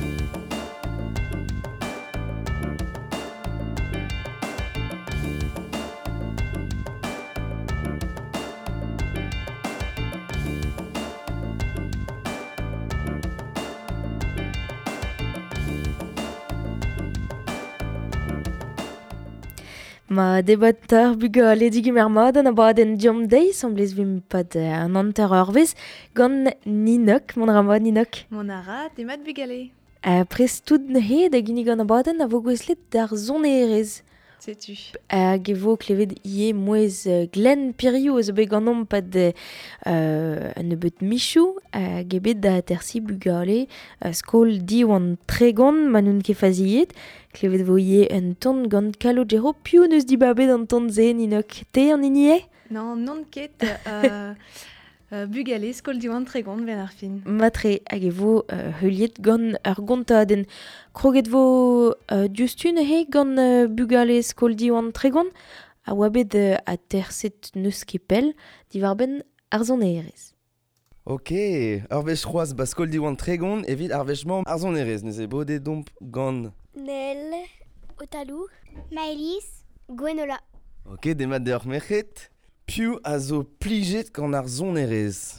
Ma debatter bugale digimer mat an abadenn diom deiz semblez vim pad an anter eurvez gant Ninok, mon ramad Ninok. Mon ara, demat bugale. Prestout ne da gini gant abadenn a vo gwezlet d'ar zonerez. Sais-tu. Hag e vo klevet ie mouez Glenn Piriou eus bet gant om pad an ebet michou hag ebet da tersi bugale skol diwan tregon ma nun ket faziet. Klevet vo ie un ton gant kalogero piou neus di babet an ton ze Ninok. Te an inie? Non ket bugale, skol diwan tregont ben ar fin. Matre hag e vo heuliet gant ur gontadenn. Kroget vo diustun gant bugale skol diwan tregon a oa bet a terset neus ket pell diwar ben ar zonerez. Ok, ar vech c'hoaz ba skol diwan tregon evit ar vechman ar zonerez. Neuze e bode domp gant... Nel, Otalou, Maëlys, Gwenola. Ok, demat de ur merc'het. Piou a zo plijet gant ar zonerez.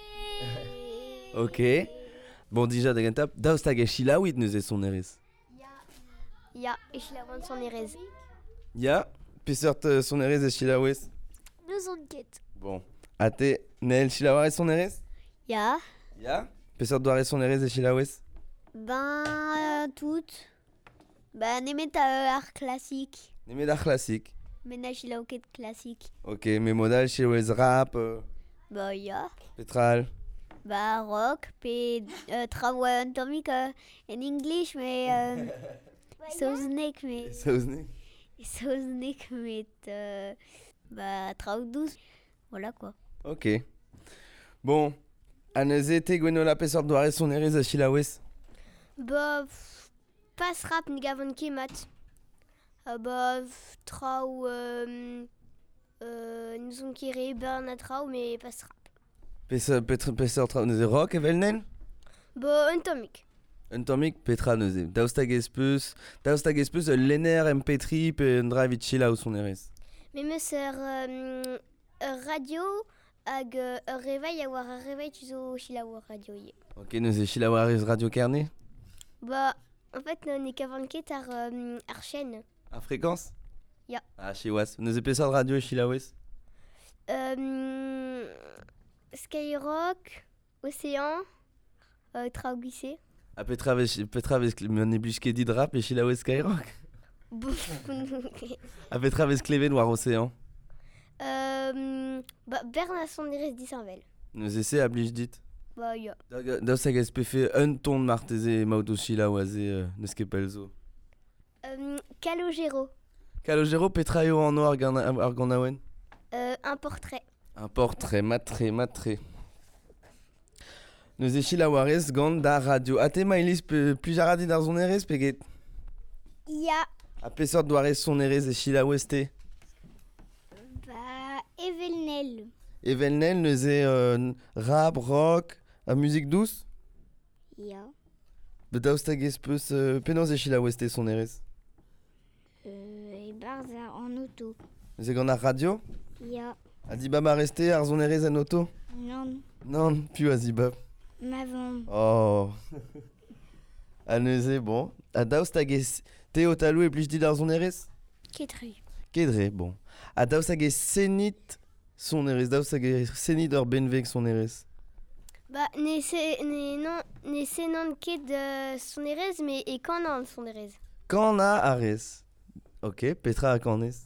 Ok. Bon, dija da gantap, daoust hag e chilaouit neuze sonerez. Ya, echilaouan sonerez. Ya, peseurt sonerez e chilaouez. Neus on ket. Bon, ate, nel chilaouarez sonerez? Ya. Ya? Peseurt doare sonerez e chilaouez? Tout. Nemet ar klasik. Nemet ar klasik. Men a chilaou ket klasik. Ok, me modal chilaouez rap, Ya. petral. Rock, pe traoù un tomik en English, mais saouznek, mais... Saouznek, mais... traoù douz. Voilà, quoi. Ok. Bon, aneuze te Gwenola peseurt doare sonerez e chilaouez? Pas rap ni gavon kemat. Traoù... nous on kere ben a traoù, mais pas rap. Peseurt traoù neuze rock evelnen? Un tomik. Un tomik petra neuze. Daoust hag espeus lenner MP3 pe un dra chilaou sonerez. Mais meus radio hag ur reveil a war ar reveil tu zo chilaou ar radio ye. Ok, neuze chilaouarez radio kerne? En fait, ne kavant ket ar chaîne. Ar fréquence? Ya. Ah, chiouaz. Neuze peseurt radio e chilaouez? Skyrock, Océan, traoù glissé. A petra vez ne blij ket dit rap e chilaouez Skyrock? A petra vez klevet war Océan? Bern a sonerez disanvel. Neuze se a blij dit? Ya. Daoust hag ez pefe un ton marteze maout o chilaouaze neus ket pel zo. Calogero, Calogero petra eo an o ar gant aouen? un portrait. Un portrait, matre. Neuze chilaouarez gant da radio. Ate Maëlys plij a radit ar zonerez peget? Ya. A peseurt doare sonerez e chilaouez te? Evelnel. Evelnel neuze rap, rock, a muzik douce? Ya. Daoust hag ez peus penaos e chilaouez te sonerez? Barza en auto. Neuze gant ar radio? Ya. A dibab a reste ar zonerez en auto? Non, piou a zibab. Mavan. Oh. A neuze, bon. A daoust hag ez te Otalou e plij dit ar zonerez? Ketri. Kedre, bon. A daoust hag ez senit sonerez, daoust hag ez senit ur benveg sonerez? Ne senan ket sonerez, mais e kanan sonerez. Kan a arez? Ok, petra a kanez?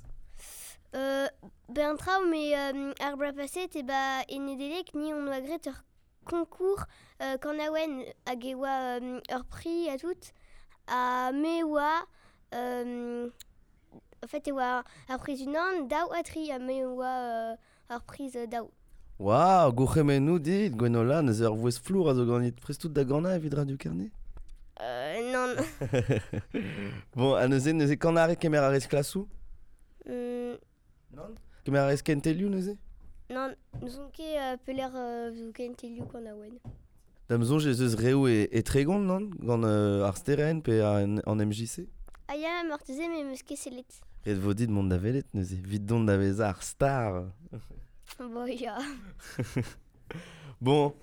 Traoù, mais ar bra paset, en edelek ni on oa gret ur konkour kan aouen hag e oa ur pri a tout. Me oa... en fait, e oa ar priz unan daou a tri, me oa ar priz daou. Waouh, gourc'hemennou dit, Gwenola, neuze ur voez flour a zo ganit prestout da gana evit radio kerne? Non. Bon, a neuze kan a re kemer a rez klasou? Non? Kemer a rez kentelioù neuze? Non, nous on ket peler zo kentelioù kan aouen. Damzon, Jesus Reo et Tregond, non? Gant ar steren pe en MJC? Ah ya, morteze, mais meus selet. Red vodid mont da velet, neuze. Vit don da vez ar star. Bon, ya. Bon.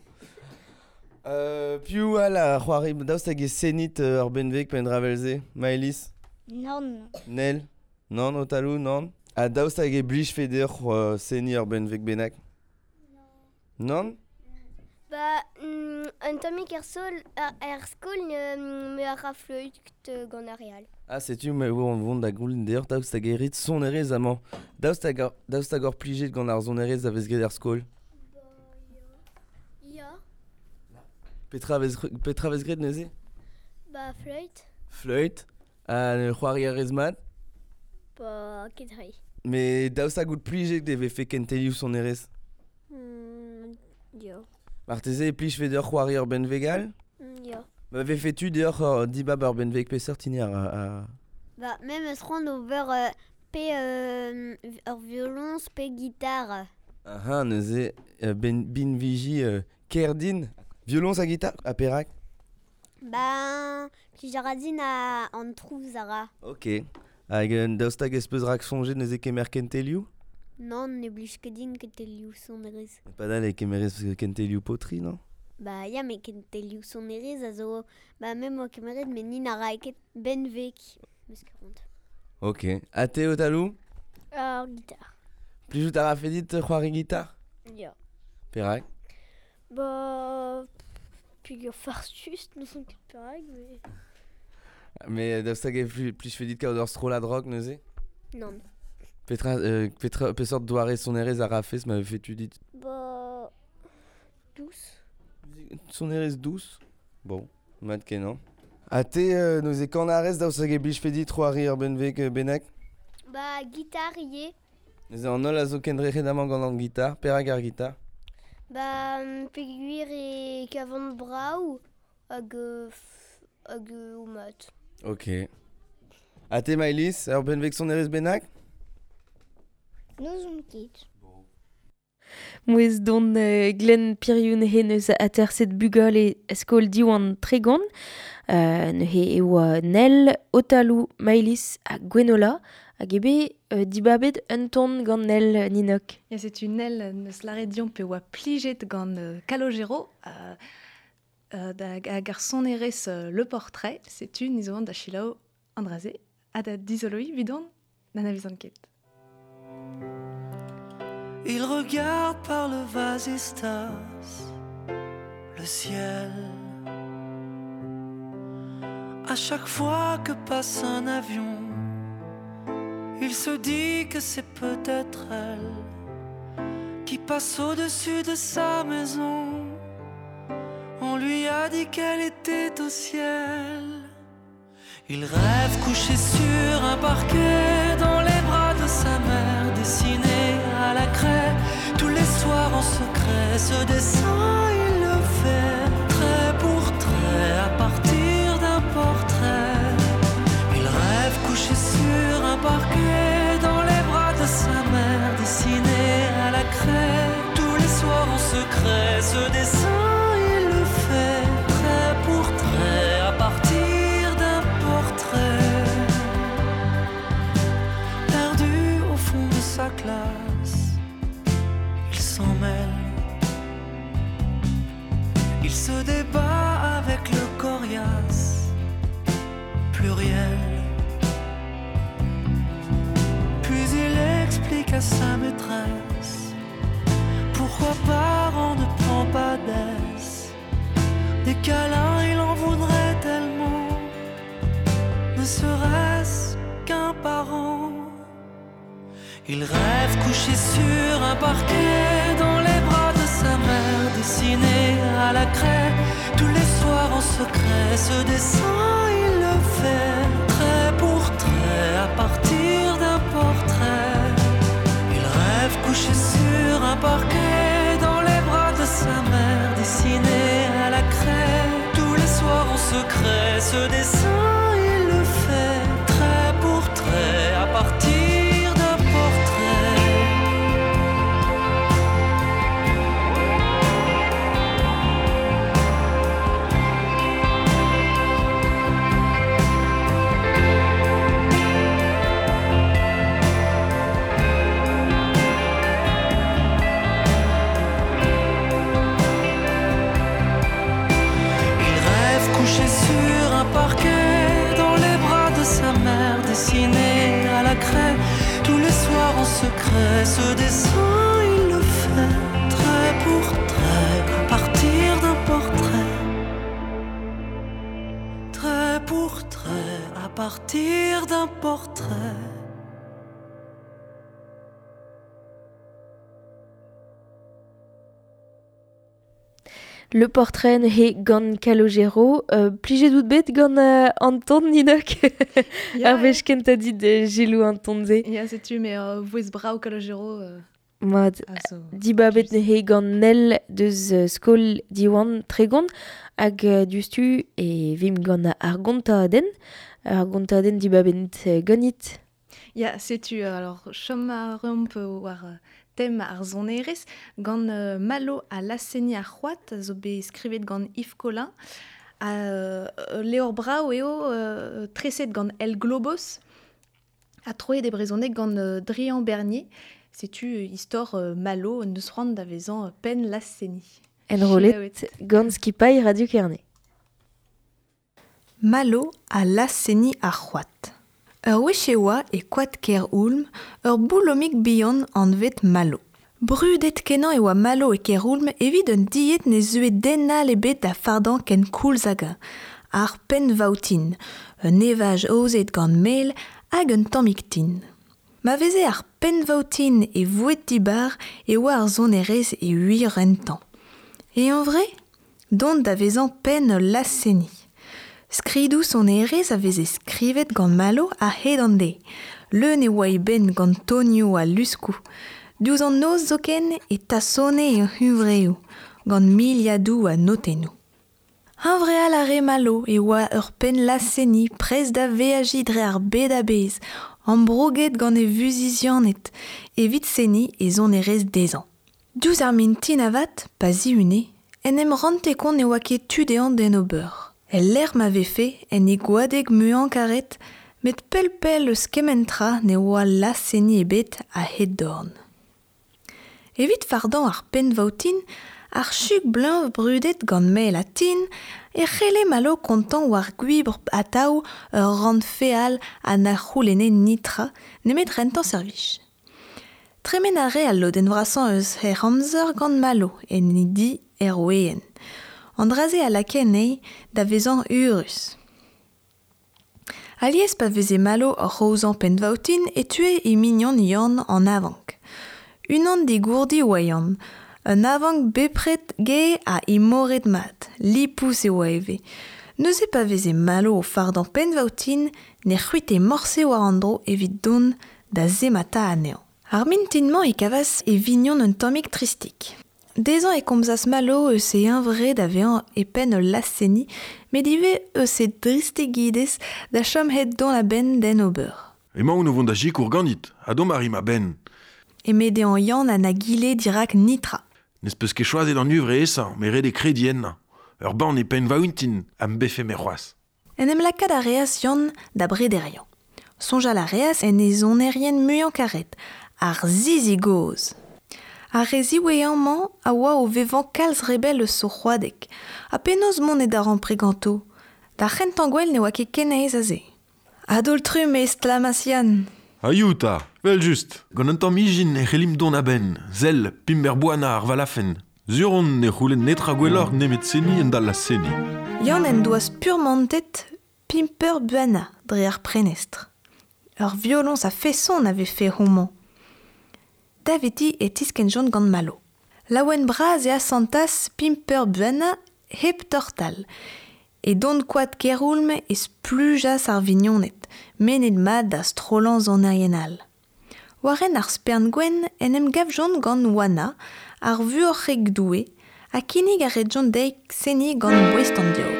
Piou ala, c'hoari, daoust hag e senit ur benveg pen dravelze? Maëlys? Non. Nel? Non, Otalou, non? A daoust hag e blij feder seni ur benveg benak? Non? Bah, un tomik er skol me a rafleuit gant ar real. Ah, setu, me on vont da goulin d'ailleurs, daoust hag e rit son erez amañ. Daoust hag ur plijet gant ar son erez a vez gret ar skol? Ya. Petra vez gret neuze? Bah, fleuit. Fleut? A ne c'hoari erez mat? Bah, kedrei. Me daoust hag out plijet deve fe kentelioù son erez? Ya. Marteze e plij feder c'hoari ur benvegal? Ya. Ba ve fetu deoc'h dibab ur benveg pe sortini ar... Bah, même eus c'hoant over ur violons pe guitare. Aha, neuze bin viji kerdin. Violons a guitar a perak? Bah, plijaradin a an trouv zara. Ok. Hag daoust hag ez peus rak sonjet neuze kemer kentelioù? Non, ne blij ket din ket liou son erez. Padal e kemerez kentelioù potri, non? Bah, ya, me ket liou son erez a zo... Bah, même o kemeret, mais nin a ra ket benvek. Meus keront. Ok. A te, Otalou? Ar guitare. Plijout a rafedit c'hoari gitar? Ya. Perak? Bah... Puis farstust, non son ket perag, mais... Me daoust hag e plij fedit kaout ur strola drog neuze? Non. Petra pesort doare son erez a rafes ma fetu dit. Bah... Douce. Son erez douce? Bon, mat kenan. A te neuze kanarez daoust hag e blij fedit c'hoari ur benveg benak? Bah, guitare yé. Neuze an ol a zo kendrec'het amañ gant an gitar, perak ar gitar? Bah, peguir e kavant braou hag o mat. Ok. A te, Maëlys, ur benveg son erez benak? Nous on ket. Mouez don Glenn Pirioun he neus a terset bugol e skol diwan Tregond. Ne he ewa Nel, Otalou, Maëlys a Gwenola. Hag ebe dibabet un ton gant Nel ninok. Ya, c'est une aile neus laredion pe oa plijet gant Calogero hag ar son erez le portrait, c'est une iso da chilao andraze a da dizoloi vidon na navizan ket. Il regarde par le vasistas le ciel. À chaque fois que passe un avion, il se dit que c'est peut-être elle qui passe au-dessus de sa maison. On lui a dit qu'elle était au ciel. Il rêve couché sur un parquet dans les bras de sa mère, dessiné à la craie tous les soirs en secret. Ce dessin il le fait trait pour trait à partir d'un portrait. Il rêve couché sur un parquet dans les bras de sa mère, dessiné à la craie tous les soirs en secret. Ce dessin il le fait trait pour trait à partir d'un portrait. Perdu au fond de sa classe, il s'en mêle. Il se débat avec le coriace pluriel. Puis il explique à sa maîtresse pourquoi parent ne prend pas d'aise. Des câlins il en voudrait tellement, ne serait-ce qu'un parent. Il rêve couché sur un parquet dans les bras de sa mère, dessiné à la craie tous les soirs en secret. Ce dessin il le fait trait pour trait à partir d'un portrait. Il rêve couché sur un parquet dans les bras de sa mère, dessiné à la craie tous les soirs en secret. Ce dessin il le fait trait pour trait à partir d'un portrait. secret. Ce dessin, il le fait trait pour trait, à partir d'un portrait. Trait pour trait, à partir d'un portrait. Le portrait he gant Calogero, plige dout bet gant Anton Ninok. Arvech kent a dit de gelou Anton ze. Ja, setu, mais voez brau kalogero. Mat diba bet ne he gant Nel deus skol diwan tregon hag dustu e vim gant ar gonta aden diba bent ganit. Ja, setu, alors, chom a rump war tem ar zonerez, gant malo a laseni ar c'hoat, zo be skrivet gant Yves Collin, leor brau eo treset gant El Globos, a troet de brezonek gant Drian Bernier, setu istor malo neus c'hoant da vezan pen laseni. En rolet gant skipai Radio Kerné. Malo a laseni ar c'hoat. Ur wecheoa e kwad ker oulm, ur boulomik bihan an vet malo. Brudet kenan e oa malo e ker oulm evit un diet ne zue dennal ebet da fardan ken koulzaga, ar pen vaoutin, un evaj ozet gant mail hag un tammik tin. Ma veze ar pen vaoutin e vouet dibar e oa ar zonerez e 8 rentan. E en vrai, dont da vezan pen laseni. Skridou son erez a veze skrivet gant malo a hedande. Le ne oa ben gant Tonio a luskou. Diouz an noz zoken e tasone e huvreo, gant miliadou a notenou. Un vreal a re malo e oa ur pen laseni prez da veaji dre ar bed a bez, an broget gant e vuzizianet, evit seni e zon erez dezan. Diouz ar min tin avat, pa zi une, en em rante kon e oa ket tudean den ober. El l'air m'avait fait, en e gwadeg muan karet, met pel skementra ne oa laseni ebet a het dorn. Evit fardan ar pen vaoutin, ar chuk blanc brudet gant mail a tin, e c'hele malo kontant war gwibr ataou ur rand feal a na c'houlene nitra, nemet rentan servich. Tremen a re al loden vrasan eus e ramzer gant malo, en ni di oen. Andraze a laken ei da vezan urus. Alies pa veze malo ar rozan pen vaoutin e tue e mignon yann an avank. Unan de gourdi oayan, un avank bepret ge a imoret mat, lipous e oa eve. Neuze pa veze malo o fardan pen vaoutin, ne c'huite morse war andro evit don da zemata anean. Ar mintinman e kavas e vignon un tammik tristik. Dezan e komzas malo eus e invre da vean e pen laseni, met ive eus e dristegides da chom het don la ben den ober. Emañ o vont da jikour ganit, a dom ari ma ben. E mede an yann an a gile dirak nitra. Nes peus ket choazet an uvre esa, me red e kredien na. Ur ban e pen vaountin, am befe me c'hoaz. En em lakad a reas yann da brederian. Sonja la reas en e zonerien muian karet, ar zizi goz. A rezi weanman a oa o vevan kalz rebel eus so c'hoadek, a penoz mon e dar an preganto, da c'hentangwell ne oa ket kenez a ze. Adoltrum e stlamassian. Ayouta, vel just. Gant un tamm mijin e c'helim don a ben, zel, pimber boana ar valafen. Zuron ne c'houlen netra gwellor nemet seni en dal la seni. Yann en doaz purmantet pimper buana dre ar prenestre. Ur violons a fesson ave fe roman. Daveti e tisken jont gant malo. Laouen braz e asantas pimper buana hep tortal. E don kwad keroulm e splujas ar vignonnet, menet mad da strolan zonerienal. Waren ar spern gwen en em gav jont gant wana, ar vuorrek doue, a kinig a red jont deik seni gant bouestan dio.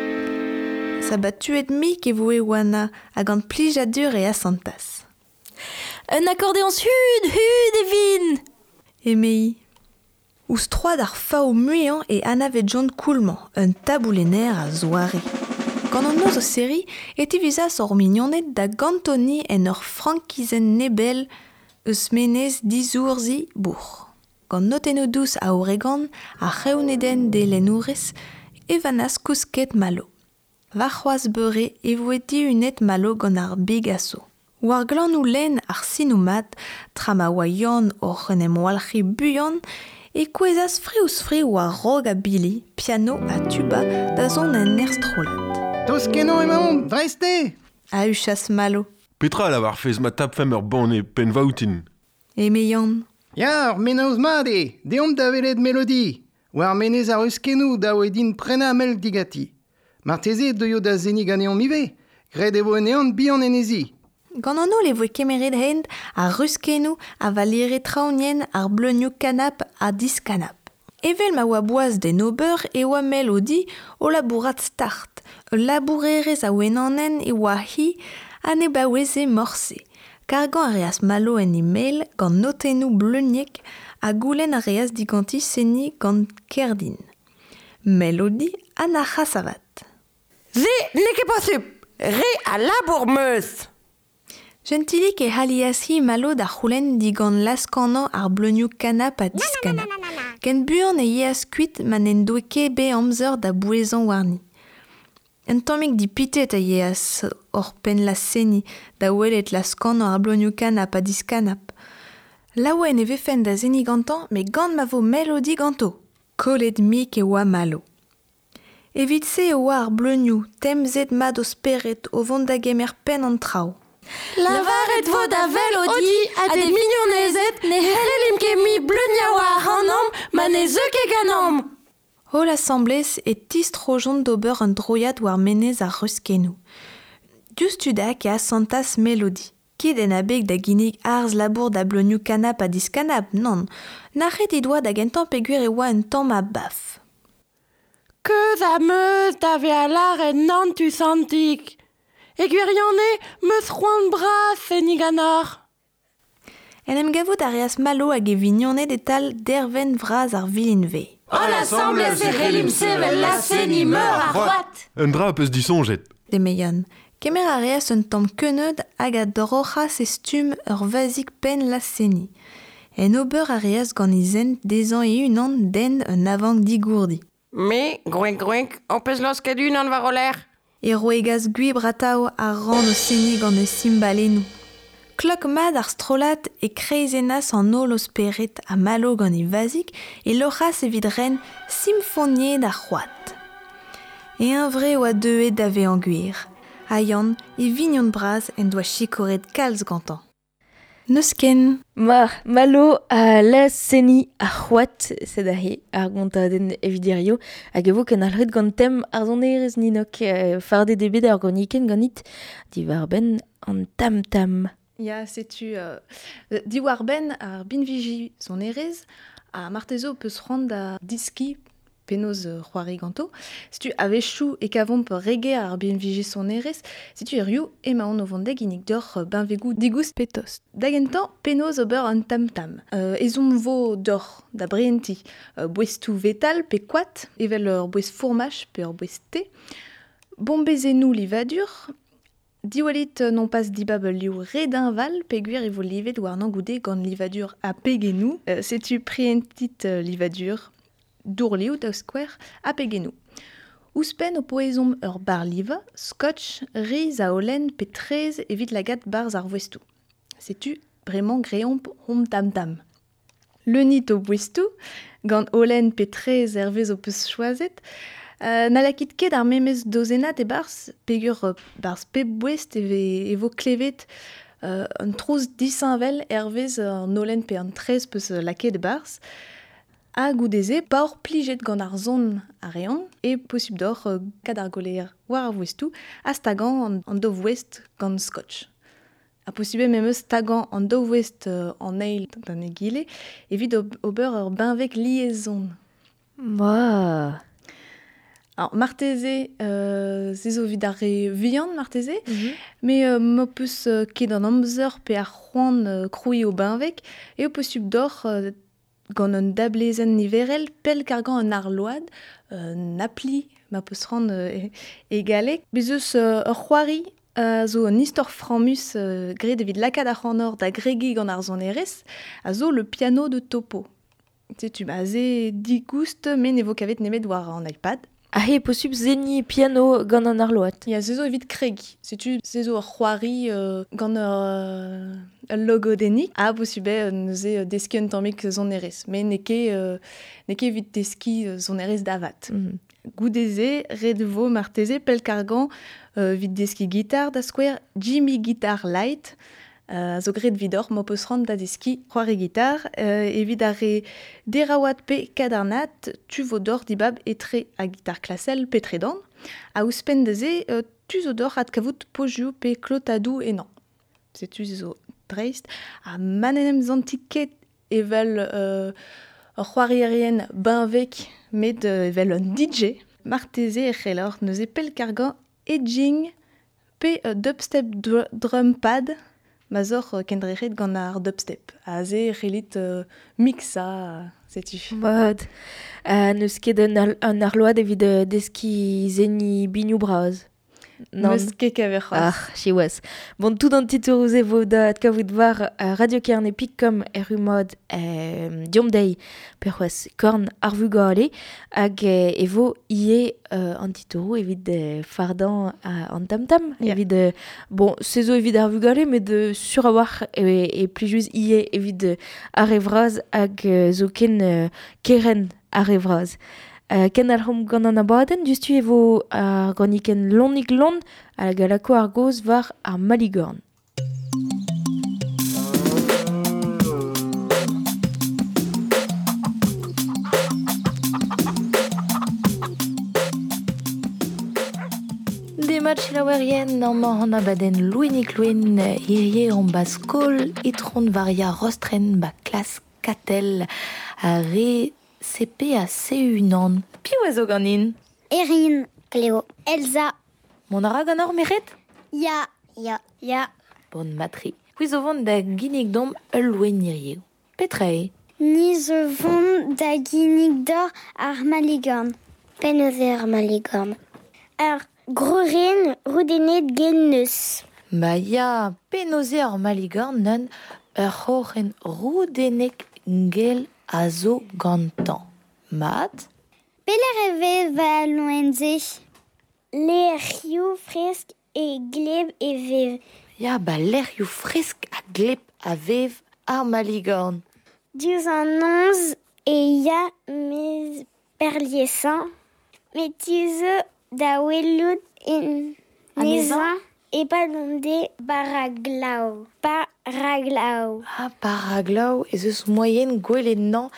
Sa batuet mik e voe wana a gant plijadur e asantas. Un accordéon sud, Evin! E mei. Ouz troad ar fao muian e anavet jont koulman, un taboulener a zoare. Gant an oz o seri, eti vizas or mignonnet da gantoni en ur frankizen nebel eus menez dizourzi bourg. Gant noteno dous a oregan, a c'heuneden de lenourez, e vanas kousket malo. Va c'hoaz beure e voeti unet malo gant ar big asso. War glannou len ar sinoumat, trama oa yann or renem walc'hi buan, e kouezas frious war rog a bili, piano a tuba da zon en erstrolat. Tost kenan emaomp, dreiste! A uchas Malo. Petra la war fez ma tap fem ur bon e pen vaoutin. E me yann. Ya, ur menaoz made, deomp da velet melodi. War menez ar euskenou da oedin prena mel digati. Marteze deio da zeni ganeon mive, gred evo enean bihan enezi. Gant an ol e voe kemeret hent a ruskenou a valire traounien ar bleunioù kanap a diskanap. Evel ma oa boaz den ober e oa melodi o labourat start. Labourerez a wenanen e oa hi a ne baoueze morse. Kargan a reas Malo en e-mail gant notenou bleuniek a goulenn a reas diganti seni gant kerdin. Melodi an a c'hasavat. Ze, n'eke posib, re a labour meus. Gentilik e halias hi Malo da c'houlenn digant laskannan ar bleunioù kanap a diskanap. Ken buan e yeas kuit man en doeke be amzer da bouezan warni. En tammig di pitet a yeas or pen la seni da welet laskannan ar bleunioù kanap a diskanap. Laouen e vefen da zeni gantan, me gant ma vo melodi ganto. Kollet mik e oa Malo. Evit se e oa ar bleunioù, temzet mad o speret o vont da gemer pen an trao. Lavaret vo da velodi a de mignonezet ne herelim ket mi bleuniaoa an am ma ne zeuke ganam. O l'assemblez e tistrojont d'ober un droiad war menez ar ruskenou. Justudak e asantas melodi. Ket en abeg da ginig arz labour da bleuniou kanap a diskanap, non. Nachet e doa da gentan peguer e oa un tamm a baf. Keuz a meus da ve a lar en nantus antik. E gwirionne meus c'hoant bras en iganar. En em gavout a reas Malo hag e vignonet e tal derven vraz ar vilin ve. O l'assemblez e relim sevel la seni meur a c'hoat. Un dra peus disonjet. De meion. Kemer a reas un tamm keneud hag a dorochas e stum ur vazik pen la seni. En ober a reas gant izen dezan e unan den un avang digourdi. Me, gwenk, on peus los ket un an war o ler. E roegaz gwibr atao a ran o seni gant e simbalenou. Klok mad ar strolat e kreizenas an ol o speret a Malo gant e vazik e lochas evit ren symfoniet da c'hoat. E un vre oa deuet da ve an gwir. A yann, e vignon braz en doa chikoret kalz gantan. Neus ken. Malo a la seni a c'hoat, sed a he, ar gontadenn eviderio, hag evo ken alc'het gant tem ar zonerez ninok farde debet ar goniken ganit di war ben an tam-tam. Ya, setu di war ben ar binviji son erez, a martezo peus rand da diski penoz c'hoari ganto. Setu avechou e kavomp rege ar binviji son erez, setu erioù emaon o vandeg inik d'or benvegou digoust petost. Dagentan penoz ober an tam-tam. Ezon vo d'or da brenti bouestou vetal pe kwat, evel ur bouez fourmach pe ur bouez te. Bombezenou livadur, diwalit non pas dibab liou redinval, peguer e vo livet war nangoude gant livadur a pegenou, setu prientit livadur, dourliou da skwer a pegenou. Ouspen o poezom ur bar liva, scotch, riz a olen pe trez evit lagat barz ar voestou. Setu bremañ greomp rom tam-tam. Leunit o voestou, gant olen pe trez hervez o peus choazet, n'alakit ket ar memez dozenat e barz, pegur barz pep bouest evo klevet un trouz disinvel hervez an olen pe an trez peus laket e barz, a goudeze paor plijet gant ar zon a rean, e posib d'or kad ar goler war ar voestou, a stagan an do voest gant scotch. A posibe memeus tagan an do voest an eil d'an egile, evit ober ur benvek liaison. Ba. Alors, marteze, zezo vid ar re vihan, marteze, me mo peus ket an amzer pe ar c'hoant kroui o benvek, e o posib d'or gant un dablezen niverel pel kargan an arload, napli, ma peus ran e galek. Bezeus ur c'hoari zo un istor framus gret evit lakad ar c'hanor da gregi gant ar zonerez, a zo le piano de topo. Tu ma ze digoust, men evo kavet nemet war an iPad. he possible zeni piano gant an arloat. Ya, zezo evit kreg. Setu zezo c'hoari gant ur logodenik. A possible neuze deski un tammik zonerez. Mais neke evit deski zonerez davat. Goudeze, redvo marteze, pelkargan vid deski gitar da square Jimmy Guitar Light. Zo gret vidor, mo peus rand da deski c'hoari gitar. Evit are derawat pe kadarnat, tuvodor dibab etre a gitar klasel petredan. A ouspendeze, tuzodor at kavout pojou pe klotadou enan. Setu zo dreist. A manenem zantiket evel c'hoarierien benvek met evel un DJ. Marteze e c'hellor neuze pelkargan edging pe dubstep drum pad. Mazor kendreret gant ar dubstep. A ze c'hellit mixa, setu. Bod. Neus ket an arloat evit deski zeni bignou braz. Neus ket kever c'hoaz. Chiwaz. Bon, tout an titourouze vo da kavout var Radio Kern epik kom mod diomdei per c'hoaz korn arvu gale hag evo ie an titourou evit fardan an tam-tam. Evit, bon, sezo evit arvu gale, met sur a war e plijus ie evit arevraz hag zo ken keren arevraz. Ken al hom gant an abadenn, justu evo ganniken lonnik lon a galako ar goz var ar Maligorn. Dematch lawerien normand an abadenn louinik louen irie an bas skol etron varia rostren ba klas katel a re CP a CU nan. Piou a zo ganin? Erin, Cléo, Elsa. Mon ara gant ar meret? Ya. Bon matri. Pouiz o vont da ginnig dom ul loen iriou. Petre? Ni zo vont da ginnig dor ar Maligorn. Penoze ar Maligorn. Ar groren roudenet gen neus. Ba ya, penoze ar Maligorn nan ur c'horen roudenek gel a zo gantan. Mat? Peler eve va loenze. Le riou fresk e gleb e vev. Ya, ba l'air you fresk a gleb a vev ar Maligorn. Diouz an 11 e ya mez perliesan. Metize da welout en nezan e pa donde baraglau. Paraglau. Ah, paraglau, ez eus moyen gwelet nan.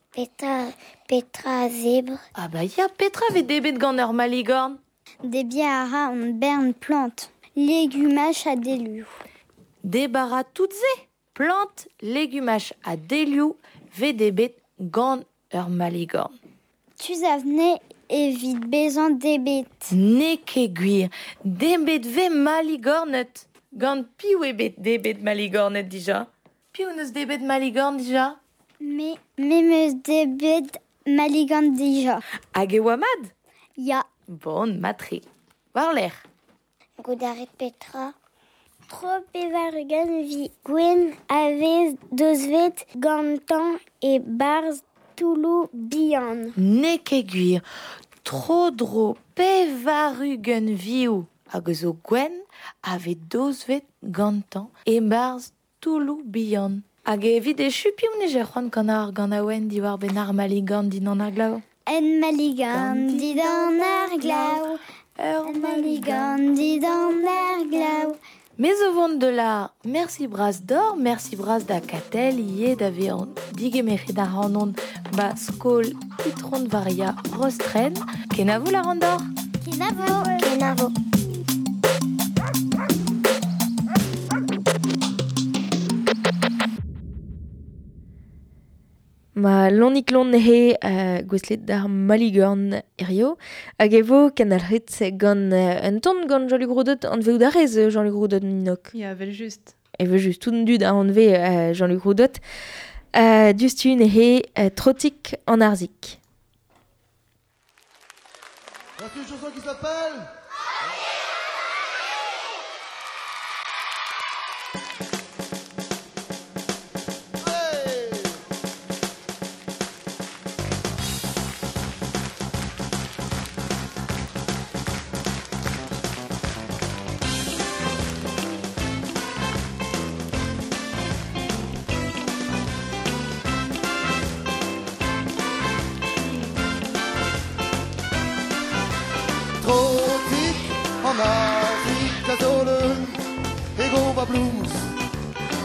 Petra zebre. Ah ba ya, Petra vet debet gant ur Maligorn. Debia ara on bern plant. Légumage a deliou. Debara tout ze. Plante, légumage a deliou vet debet gant ur Maligorn. Tu avne evit bezan debet. Ne ket gwir. Debet ve Maligornet. Gant piou ebet debet Maligornet dija. Piou neus debet Maligorn dija? Me meus debet Maligorn dija. Hag e oa mad? Ya. Bon, matri. War l'air. Goudaret Petra. Trop pevarugan vi gwen avez dozvet gantan e barz toulou bihan. Ne ket gwir. Tro dro pevarugen viou. Hag zo gwen ave dozvet gantan e barz toulou bihan. Hag evit e chupiou ne j'er gant a oen diwar ben ar Maligorn din an ar glav. En Maligorn dit an ar glav. En Maligorn dit an ar glav. Mais au vent de la merci bras d'or, merci bras da katel, ie d'ave an digemere da ranon ba skol itron varia rostren. Kenavo la randor? Kenavo. Ma lonik lon he gweslet d'ar Maligorn erio, hag evo kanalret gant un ton gant Jean-Luc Rodot an veo darez Jean-Luc Rodot ninok. Ya, vel just. Evel just tout dud an ve Jean-Luc Rodot. Just un he trotik an arzik. Voici une chanson qui s'appelle...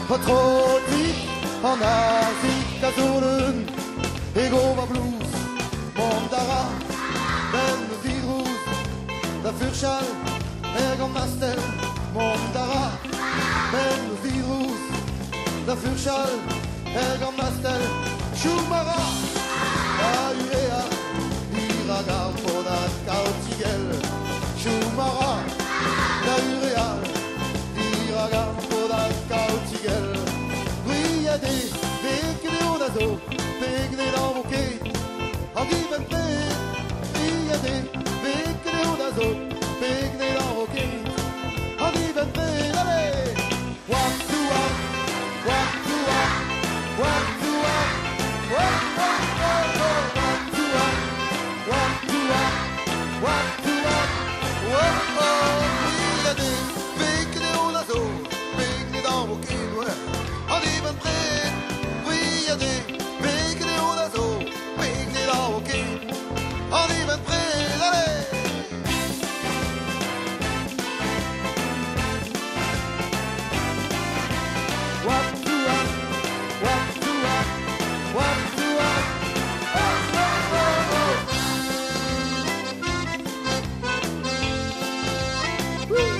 Patrollik an Azik kazolen Ego va blues Mondara Ben virus Da furchal Ergon mastel Mondara Ben virus Da furchal Ergon mastel Schumara Urea Iraga Podat Kautigel Schumara Urea Iraga Podat Kautigel Brigade Bekne Odazo Bekne Lamboke Andi Benpe Brigade Bekne Odazo Bekne Lamboke Andi Benpe Allez Walk to walk Walk to walk Walk to walk Walk to walk Walk to walk Walk to walk Brigade Bekne Odazo Bekne Lamboke Andi Benpe Brigade Bekne Odazo Bekne Lamboke Andi Benpe Allez Walk to walk, walk to walk, walk to walk. Oh, oh, oh, oh. Woo.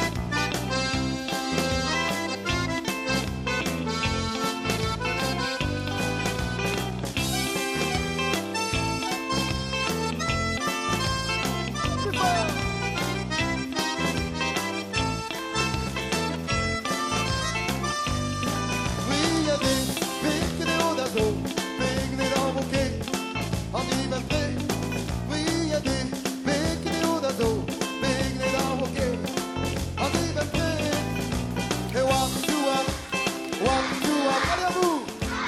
Brigade, Bekne Odazo, Bekne Lamboke, Andi Benpe. Brigade, Bekne Odazo, Bekne Lamboke, Andi Benpe. Et walk to walk, walk to walk. Allez à vous.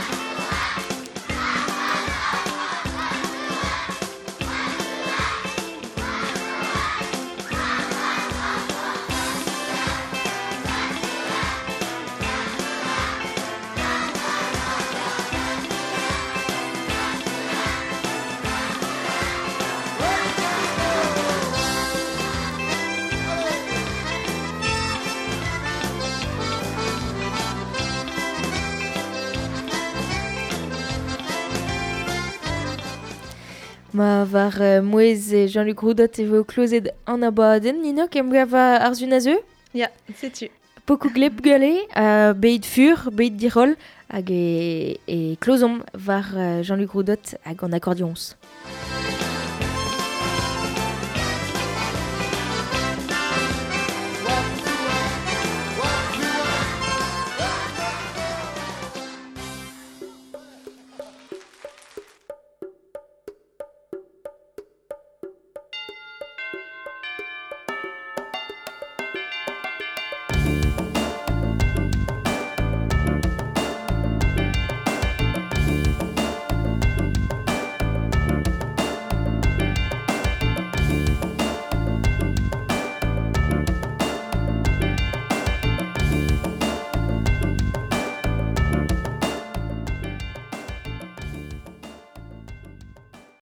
Ma var mouez Jean-Luc Roudot e vo klozet an abadenn, Nino, kem gava arzun a zeu? Ja, sais-tu. Poku gleb gale, beit fur, beit dirol, hag e klozom var Jean-Luc Roudot hag an akkordions.